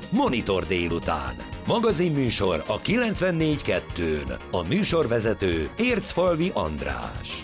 Monitor délután. Magazinműsor a 94.2-n. A műsorvezető Ércfalvi András.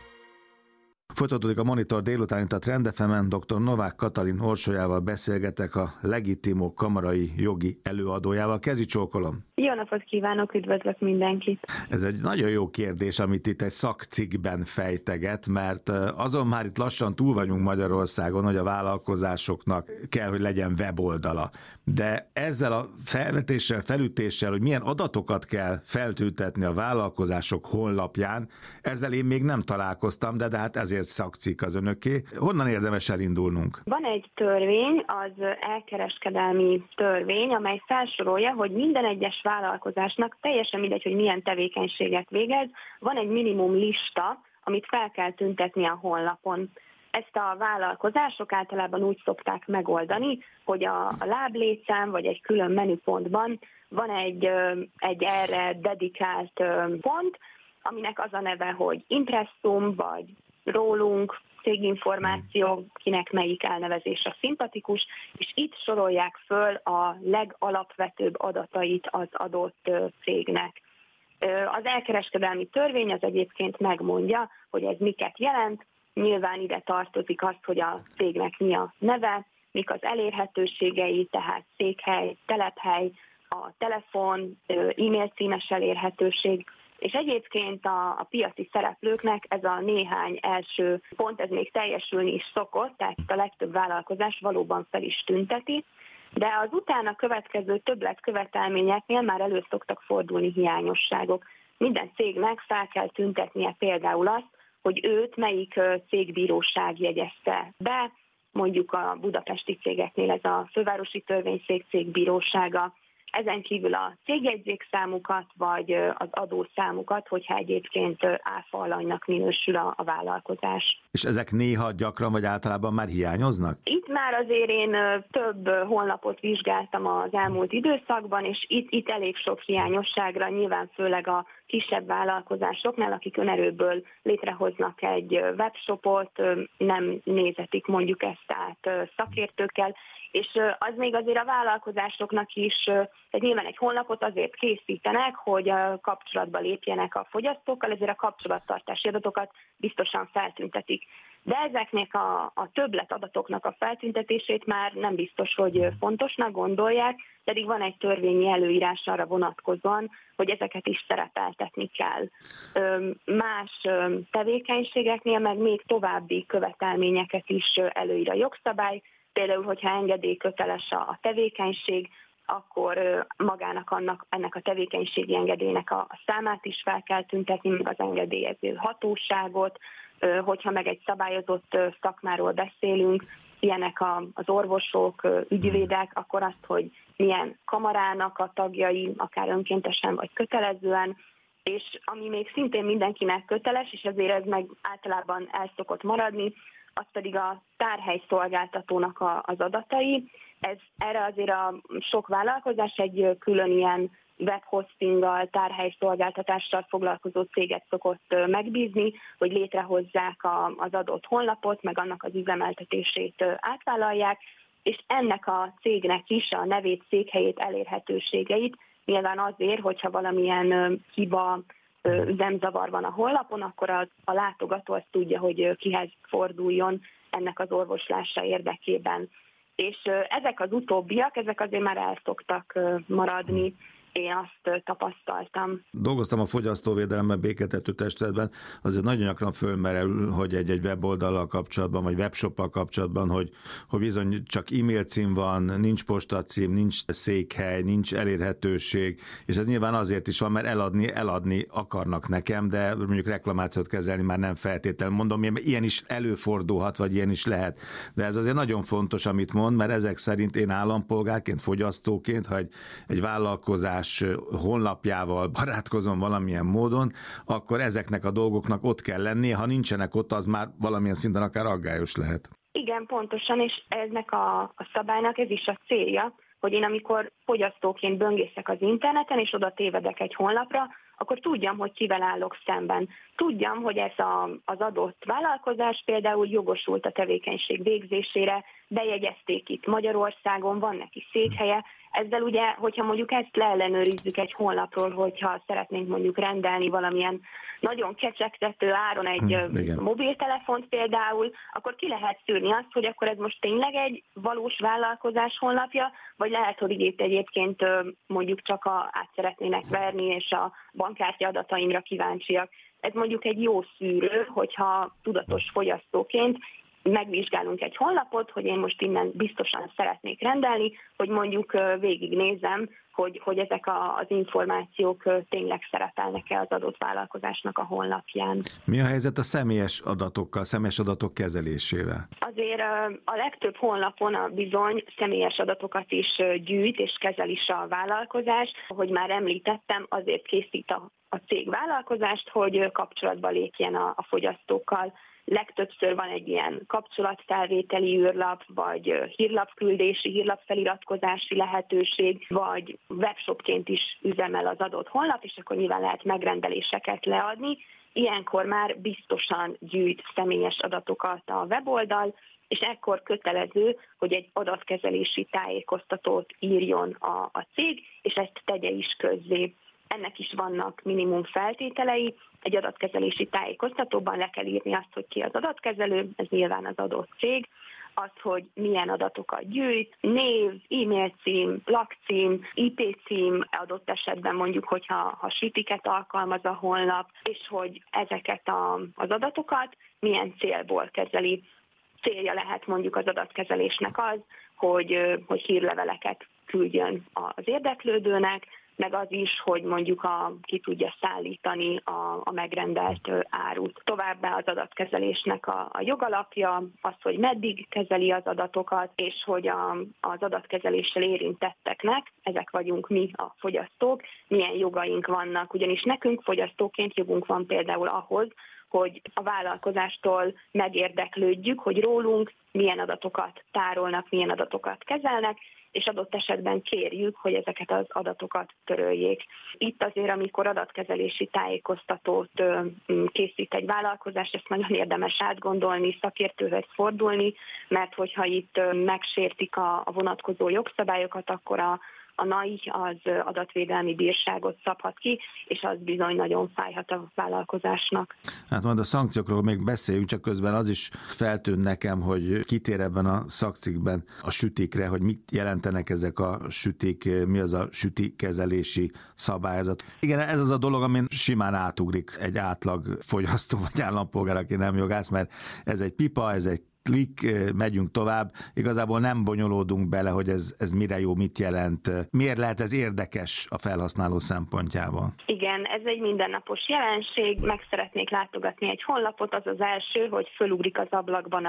Folytatódik a Monitor délután, itt a Trend FM-en dr. Novák Katalin Orsolyával beszélgetek, a Legitimó kamarai jogi előadójával. Kezi csókolom! Jó napot kívánok, üdvözlök mindenkit! Ez egy nagyon jó kérdés, amit itt egy szakcikkben fejteget, mert azon már itt lassan túl vagyunk Magyarországon, hogy a vállalkozásoknak kell, hogy legyen weboldala. De ezzel a felvetéssel, felütéssel, hogy milyen adatokat kell feltüntetni a vállalkozások honlapján, ezzel én még nem találkoztam, de hát ezért szakcikk az önöké. Honnan érdemes elindulnunk? Van egy törvény, az elkereskedelmi törvény, amely felsorolja, hogy minden egyes vállalkozásnak, teljesen mindegy, hogy milyen tevékenységet végez, van egy minimum lista, amit fel kell tüntetni a honlapon. Ezt a vállalkozások általában úgy szokták megoldani, hogy a láblécen vagy egy külön menüpontban van egy erre dedikált pont, aminek az a neve, hogy impresszum, vagy rólunk, céginformáció, kinek melyik elnevezése szimpatikus, és itt sorolják föl a legalapvetőbb adatait az adott cégnek. Az elkereskedelmi törvény az egyébként megmondja, hogy ez miket jelent. Nyilván ide tartozik az, hogy a cégnek mi a neve, mik az elérhetőségei, tehát székhely, telephely, a telefon, e-mail címes elérhetőség, és egyébként a piaci szereplőknek ez a néhány első pont, ez még teljesülni is szokott, tehát a legtöbb vállalkozás valóban fel is tünteti, de az utána következő többletkövetelményeknél már elő szoktak fordulni hiányosságok. Minden cégnek fel kell tüntetnie például azt, hogy őt melyik cégbíróság jegyezte be, mondjuk a budapesti cégeknél ez a Fővárosi Törvényszék cégbírósága, ezen kívül a cégjegyzékszámukat, vagy az adószámukat, hogyha egyébként áfa alanynak minősül a vállalkozás. És ezek néha, gyakran, vagy általában már hiányoznak? Itt már azért én több honlapot vizsgáltam az elmúlt időszakban, és itt elég sok hiányosságra, nyilván főleg a kisebb vállalkozásoknál, akik önerőből létrehoznak egy webshopot, nem nézetik mondjuk ezt át szakértőkkel, és az még azért a vállalkozásoknak is, tehát nyilván egy honlapot azért készítenek, hogy kapcsolatba lépjenek a fogyasztókkal, ezért a kapcsolattartási adatokat biztosan feltüntetik. De ezeknek a többlet adatoknak a feltüntetését már nem biztos, hogy fontosnak gondolják, pedig van egy törvényi előírás arra vonatkozóan, hogy ezeket is szerepeltetni kell. Más tevékenységeknél meg még további követelményeket is előír a jogszabály, például, hogyha engedélyköteles a tevékenység, akkor magának ennek a tevékenységi engedélynek a számát is fel kell tüntetni, meg az engedélyező hatóságot, hogyha meg egy szabályozott szakmáról beszélünk, ilyenek az orvosok, ügyvédek, akkor azt, hogy milyen kamarának a tagjai, akár önkéntesen vagy kötelezően, és ami még szintén mindenkinek köteles, és ezért ez meg általában el szokott maradni, az pedig a tárhelyszolgáltatónak az adatai. Erre azért a sok vállalkozás egy külön ilyen webhostinggal, tárhelyszolgáltatással foglalkozó céget szokott megbízni, hogy létrehozzák az adott honlapot, meg annak az üzemeltetését átvállalják, és ennek a cégnek is a nevét, székhelyét, elérhetőségeit nyilván azért, hogyha valamilyen hiba, üzemzavar van a honlapon, akkor a látogató azt tudja, hogy kihez forduljon ennek az orvoslása érdekében. És ezek az utóbbiak, ezek azért már el szoktak maradni. Én azt tapasztaltam. Dolgoztam a fogyasztóvédelemben, béketető testületben, azért nagyon gyakran fölmerül, hogy egy weboldallal kapcsolatban, vagy webshoppal kapcsolatban, hogy bizony csak e-mail cím van, nincs postacím, nincs székhely, nincs elérhetőség, és ez nyilván azért is van, mert eladni akarnak nekem, de mondjuk reklamációt kezelni már nem feltétlenül. Mondom, ilyen is előfordulhat, vagy ilyen is lehet. De ez azért nagyon fontos, amit mond, mert ezek szerint én állampolgárként, fogyasztóként, ha egy vállalkozás honlapjával barátkozom valamilyen módon, akkor ezeknek a dolgoknak ott kell lennie, ha nincsenek ott, az már valamilyen szinten akár aggályos lehet. Igen, pontosan, és ennek a szabálynak ez is a célja, hogy én amikor fogyasztóként böngészek az interneten, és oda tévedek egy honlapra, akkor tudjam, hogy kivel állok szemben. Tudjam, hogy ez az adott vállalkozás például jogosult a tevékenység végzésére, bejegyezték itt Magyarországon, van neki székhelye. Ezzel ugye, hogyha mondjuk ezt leellenőrizzük egy honlapról, hogyha szeretnénk mondjuk rendelni valamilyen nagyon kecsegtető áron egy mobiltelefont például, akkor ki lehet szűrni azt, hogy akkor ez most tényleg egy valós vállalkozás honlapja, vagy lehet, hogy itt egyébként mondjuk csak át szeretnének verni, és a bankkártya adataimra kíváncsiak. Ez mondjuk egy jó szűrő, hogyha tudatos fogyasztóként megvizsgálunk egy honlapot, hogy én most innen biztosan szeretnék rendelni, hogy mondjuk végignézem, hogy ezek az információk tényleg szerepelnek-e az adott vállalkozásnak a honlapján. Mi a helyzet a személyes adatokkal, személyes adatok kezelésével? Azért a legtöbb honlapon bizony személyes adatokat is gyűjt és kezel is a vállalkozás. Ahogy már említettem, azért készít a cég vállalkozást, hogy kapcsolatba lépjen a fogyasztókkal. Legtöbbször van egy ilyen kapcsolatfelvételi űrlap, vagy hírlapküldési, hírlapfeliratkozási lehetőség, vagy webshopként is üzemel az adott honlap, és akkor nyilván lehet megrendeléseket leadni. Ilyenkor már biztosan gyűjt személyes adatokat a weboldal, és ekkor kötelező, hogy egy adatkezelési tájékoztatót írjon a cég, és ezt tegye is közzé. Ennek is vannak minimum feltételei. Egy adatkezelési tájékoztatóban le kell írni azt, hogy ki az adatkezelő, ez nyilván az adott cég, az, hogy milyen adatokat gyűjt, név, e-mail cím, lakcím, IP cím, adott esetben mondjuk, hogyha sütiket alkalmaz a honlap, és hogy ezeket az adatokat milyen célból kezeli. Célja lehet mondjuk az adatkezelésnek az, hogy hírleveleket küldjön az érdeklődőnek, meg az is, hogy mondjuk ki tudja szállítani a megrendelt árut. Továbbá az adatkezelésnek a jogalapja, az, hogy meddig kezeli az adatokat, és hogy az adatkezeléssel érintetteknek, ezek vagyunk mi a fogyasztók, milyen jogaink vannak. Ugyanis nekünk fogyasztóként jogunk van például ahhoz, hogy a vállalkozástól megérdeklődjük, hogy rólunk milyen adatokat tárolnak, milyen adatokat kezelnek, és adott esetben kérjük, hogy ezeket az adatokat töröljék. Itt azért, amikor adatkezelési tájékoztatót készít egy vállalkozás, ezt nagyon érdemes átgondolni, szakértőhöz fordulni, mert hogyha itt megsértik a vonatkozó jogszabályokat, akkor a NAI az adatvédelmi bírságot szabhat ki, és az bizony nagyon fájhat a vállalkozásnak. Hát majd a szankciókról még beszéljünk, csak közben az is feltűnt nekem, hogy kitér ebben a szakcikkben a sütikre, hogy mit jelentenek ezek a sütik, mi az a sütikezelési szabályzat. Igen, ez az a dolog, amin simán átugrik egy átlag fogyasztó vagy állampolgár, aki nem jogász, mert ez egy pipa, ez egy klik, megyünk tovább. Igazából nem bonyolódunk bele, hogy ez mire jó, mit jelent. Miért lehet ez érdekes a felhasználó szempontjából? Igen, ez egy mindennapos jelenség. Meg szeretnék látogatni egy honlapot, az az első, hogy fölugrik az ablakban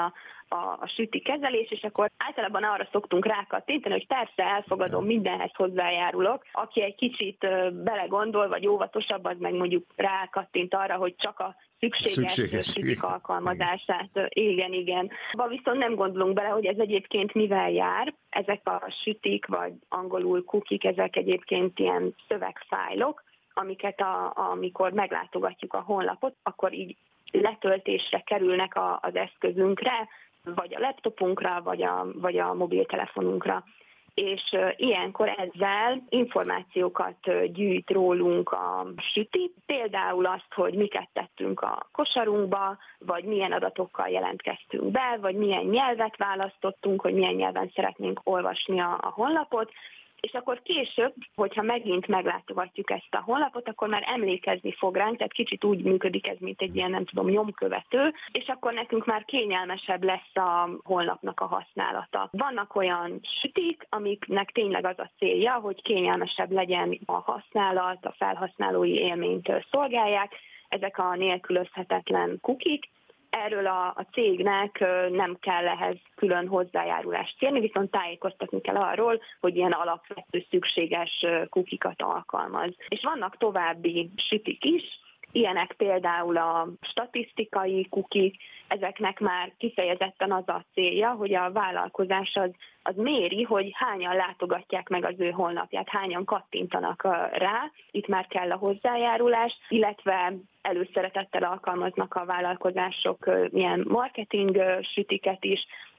a süti kezelés, és akkor általában arra szoktunk rákattintani, hogy persze elfogadom, mindenhez hozzájárulok. Aki egy kicsit belegondol, vagy óvatosabb, az meg mondjuk rákattint arra, hogy csak a szükséges sütik alkalmazását. Igen. Viszont nem gondolunk bele, hogy ez egyébként mivel jár. Ezek a sütik, vagy angolul cookik, ezek egyébként ilyen szövegfájlok, amiket amikor meglátogatjuk a honlapot, akkor így letöltésre kerülnek az eszközünkre, vagy a laptopunkra, vagy a mobiltelefonunkra. És ilyenkor ezzel információkat gyűjt rólunk a süti, például azt, hogy miket tettünk a kosarunkba, vagy milyen adatokkal jelentkeztünk be, vagy milyen nyelvet választottunk, hogy milyen nyelven szeretnénk olvasni a honlapot, és akkor később, hogyha megint meglátogatjuk ezt a honlapot, akkor már emlékezni fog ránk, tehát kicsit úgy működik ez, mint egy ilyen, nyomkövető, és akkor nekünk már kényelmesebb lesz a honlapnak a használata. Vannak olyan sütik, amiknek tényleg az a célja, hogy kényelmesebb legyen a használat, a felhasználói élményt szolgálják, ezek a nélkülözhetetlen cookik. Erről a cégnek nem kell ehhez külön hozzájárulást kérni, viszont tájékoztatni kell arról, hogy ilyen alapvető szükséges cookikat alkalmaz. És vannak további sütik is, ilyenek például a statisztikai cookik, ezeknek már kifejezetten az a célja, hogy a vállalkozás az méri, hogy hányan látogatják meg az ő honlapját, hányan kattintanak rá, itt már kell a hozzájárulás, illetve előszeretettel alkalmaznak a vállalkozások ilyen marketing sütiket is,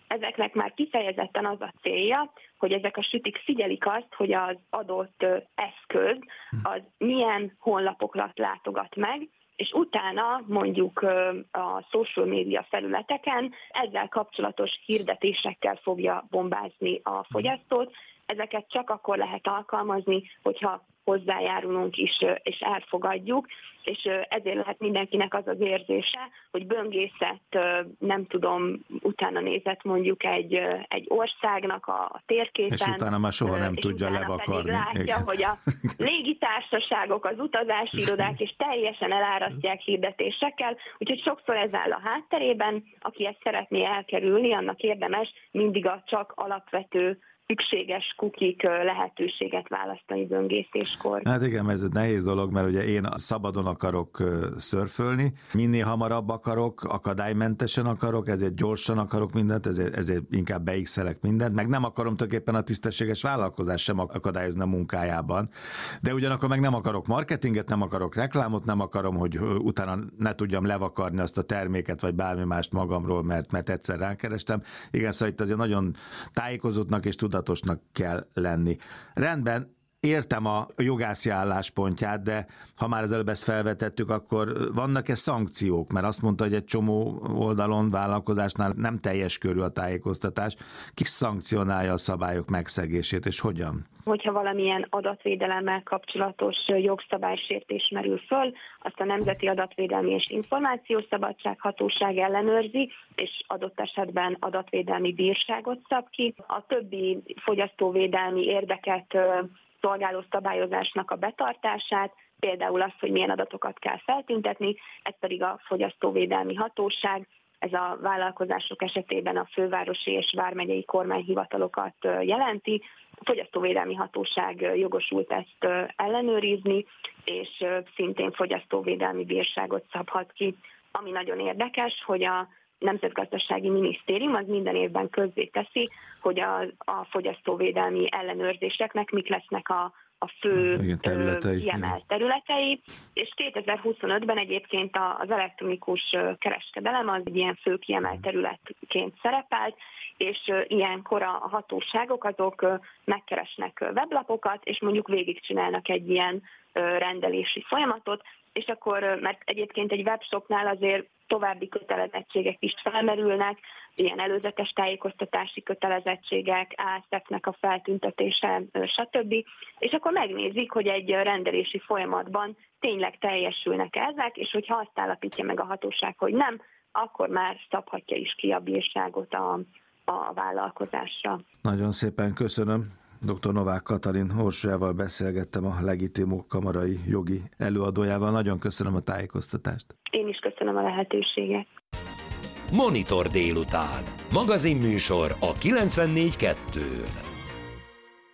ezeknek már kifejezetten az a célja, hogy ezek a sütik figyelik azt, hogy az adott eszköz az milyen honlapokat látogat meg, és utána mondjuk a social media felületeken ezzel kapcsolatos hirdetésekkel fogja bombázni a fogyasztót. Ezeket csak akkor lehet alkalmazni, hogyha hozzájárulunk is, és elfogadjuk, és ezért lehet mindenkinek az az érzése, hogy böngészett, nem tudom, utána nézett mondjuk egy országnak a térképen. És utána már soha nem tudja levakarni. Látja, igen, hogy a légitársaságok, az utazási irodák és teljesen elárasztják hirdetésekkel, úgyhogy sokszor ez áll a hátterében, aki ezt szeretné elkerülni, annak érdemes mindig a csak alapvető szükséges kukik lehetőséget választani böngészéskor. Hát igen, ez egy nehéz dolog, mert ugye én szabadon akarok szörfölni, minél hamarabb akarok, akadálymentesen akarok, ezért gyorsan akarok mindent, ezért inkább beixelek mindent, meg nem akarom tulajdonképpen a tisztességes vállalkozást sem akadályozni a munkájában, de ugyanakkor meg nem akarok marketinget, nem akarok reklámot, nem akarom, hogy utána ne tudjam levakarni azt a terméket, vagy bármi mást magamról, mert egyszer rákerestem. Igen, szóval itt azért nagyon tájékozottnak és tudatosnak kell lenni. Rendben, értem a jogászi álláspontját, de ha már az előbb ezt felvetettük, akkor vannak-e szankciók? Mert azt mondta, hogy egy csomó oldalon, vállalkozásnál nem teljes körű a tájékoztatás. Ki szankcionálja a szabályok megszegését, és hogyan? Hogyha valamilyen adatvédelemmel kapcsolatos jogszabálysértés merül föl, azt a Nemzeti Adatvédelmi és Információszabadság Hatóság ellenőrzi, és adott esetben adatvédelmi bírságot szab ki. A többi fogyasztóvédelmi érdeket szolgáló szabályozásnak a betartását, például azt, hogy milyen adatokat kell feltüntetni, ez pedig a Fogyasztóvédelmi Hatóság, ez a vállalkozások esetében a fővárosi és vármegyei kormányhivatalokat jelenti. A Fogyasztóvédelmi Hatóság jogosult ezt ellenőrizni, és szintén fogyasztóvédelmi bírságot szabhat ki. Ami nagyon érdekes, hogy a Nemzetgazdasági Minisztérium az minden évben közzéteszi, hogy a fogyasztóvédelmi ellenőrzéseknek mik lesznek a fő kiemelt területei, és 2025-ben egyébként az elektronikus kereskedelem az egy ilyen fő kiemelt területként szerepelt, és ilyenkor a hatóságok azok megkeresnek weblapokat, és mondjuk végigcsinálnak egy ilyen rendelési folyamatot, és akkor, mert egyébként egy webshopnál azért további kötelezettségek is felmerülnek, ilyen előzetes tájékoztatási kötelezettségek, ASF-nek a feltüntetése, stb. És akkor megnézik, hogy egy rendelési folyamatban tényleg teljesülnek ezek, és hogyha azt állapítja meg a hatóság, hogy nem, akkor már szabhatja is ki a bírságot a vállalkozásra. Nagyon szépen köszönöm. Dr. Novák Katalin Orsolyával beszélgettem, a Legitimó kamarai jogi előadójával. Nagyon köszönöm a tájékoztatást. Én is köszönöm a lehetőséget. Monitor délután. Magazinműsor a 94.2-n.